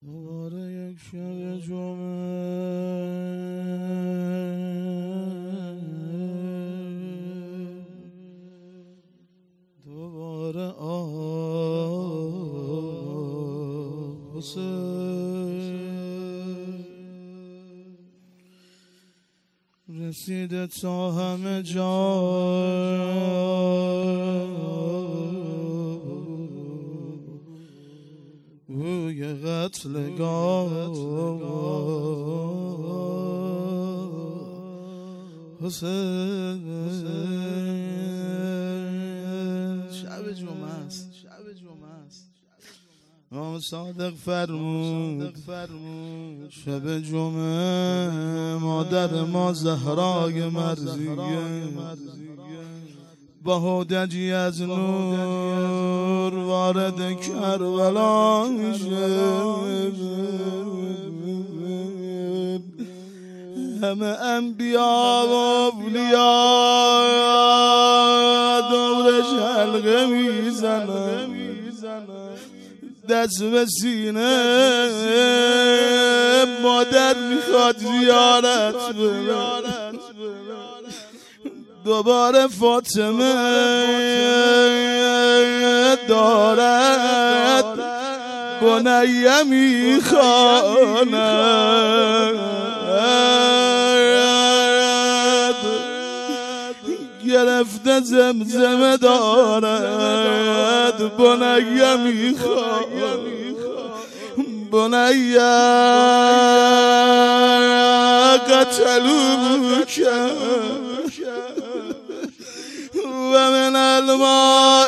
دوباره یک شب جمعه دوباره رسیده تا همه جا بوی قتلگاه حسین شب جمعه است امام صادق فرمود شب جمعه مادر ما زهرای مرزیه با هودجی از نور وارد کربلا میشه. همه انبیا و اولیاء دورش حلقه میزنن، دست به سینه مادر میخواد زیارت بره. دوباره فاطمه دارد بنیه میخواند، گرفته زمزمه دارد بنیه میخواند. بنیه قتلوک و من الماء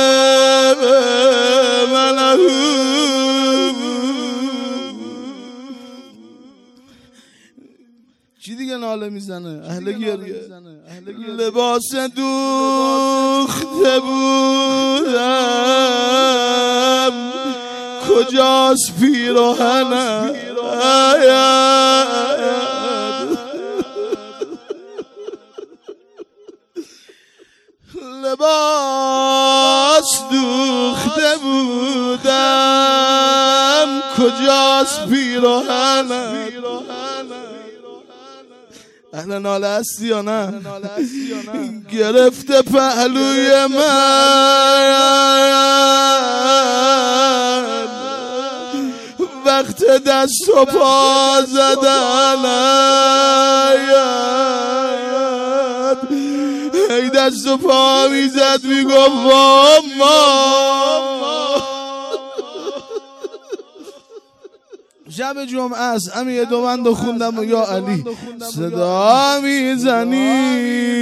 ملهوب. چی دیگه ناله میزنه؟ اهل گریه. لباس دوخته بودم کجاست پیراهنم، لباس دوخته بودم کجاست پیراهنم. اهل ناله هستی یا نه؟ گرفته پهلوی من وقت دست و پا زدن، ای دست و پا میزد میگفت واما. شب جمعه است، همین یه دو بند خوندم و یا علی صدا میزنی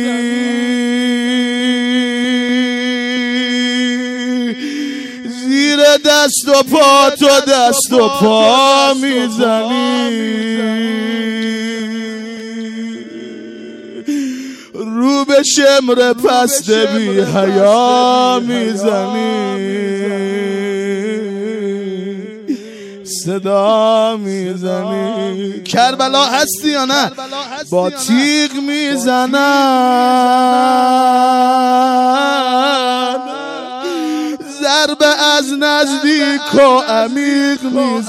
زیر دست و پا، تو دست و پا میزنی، رو به شمر پست بی حیا میزنی، صدا میزنی. کربلا هستی یا نه؟ با تیغ میزنن، ضربه از نزدیک و عمیق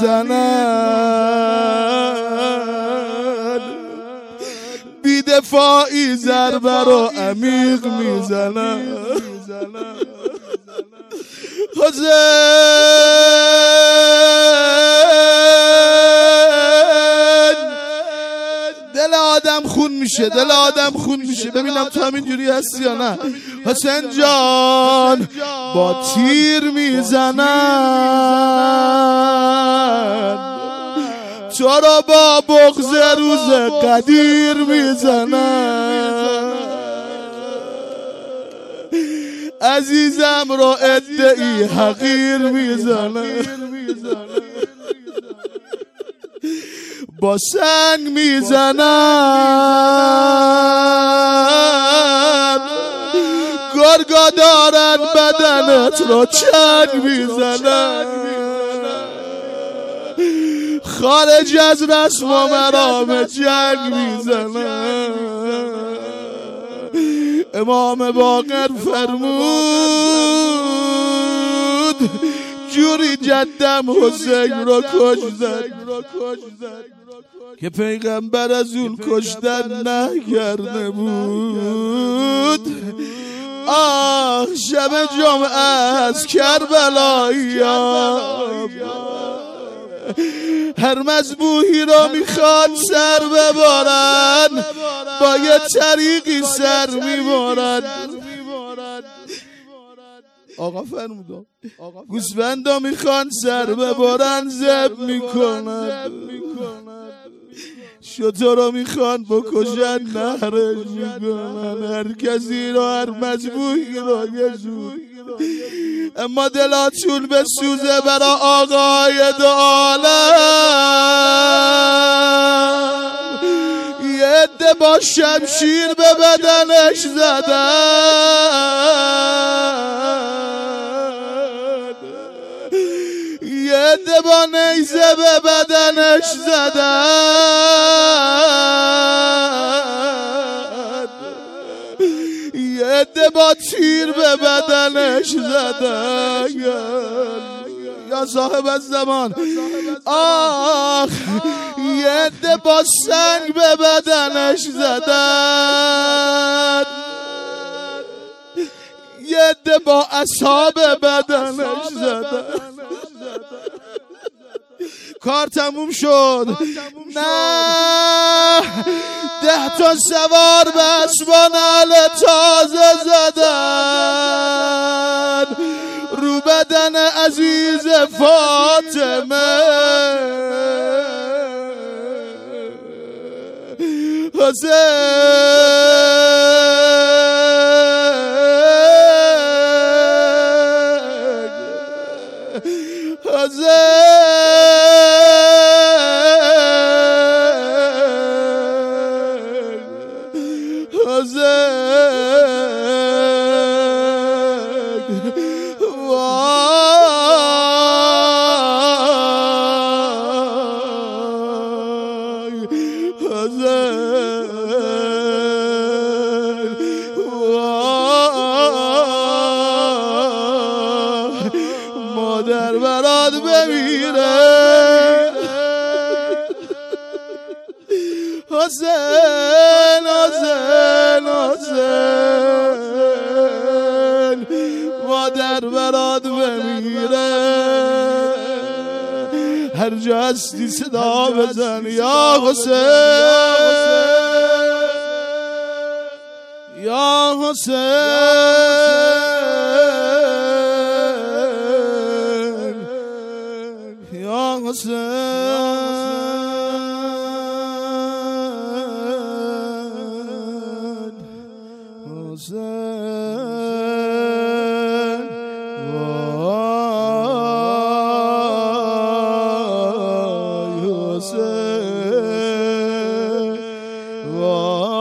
میزنن، بی‌دفاعی ضربه رو عمیق میزنن. حسین دل آدم خون میشه، دل آدم خون میشه. ببینم تو همینجوری هستی یا نه؟ حسین جان با تیر میزنن، تو را با بغض روز قدیر میزنن، عزیزم را ادعی حقیر میزنن، با سنگ میزنن، گرگا دارن بدنت را چنگ میزنن، خارج از رسم و مرام جنگ میزنن. امام باقر فرمود جوری جدم حسین رو کشتن که پیغمبر از اون کشتن نکرده بود. آه شب جمعه از کربلایی هر مذبوحی را میخواد سر ببارن، با یه طریقی سر میبارن. آقا فرمودم گوسفندا میخوان سر ببارن ذبح میکنن، شترا میخوان بکشن نهرش میکنن، هر کسی را هر مذبوحی را یزود. اما دلاتون به سوزه برا آقای دو عالم، یه عده با شمشیر به بدنش زدن، یه عده با نیزه به بدنش زدن، یه عده با تیر به بدنش زدن. یا صاحب الزمان آخ یه عده با سنگ به بدنش زدن، یه عده با عصا به بدنش زدن. کار تموم شد، نه 10 تا سوار به اسبان اهل تازه زدن رو بدن عزیز فاطمه. مادر برات بمیره حسین حسین حسین، مادر برات بمیره. هر جا هستی صدا بزن یا حسین یا حسین یا حسین. حسین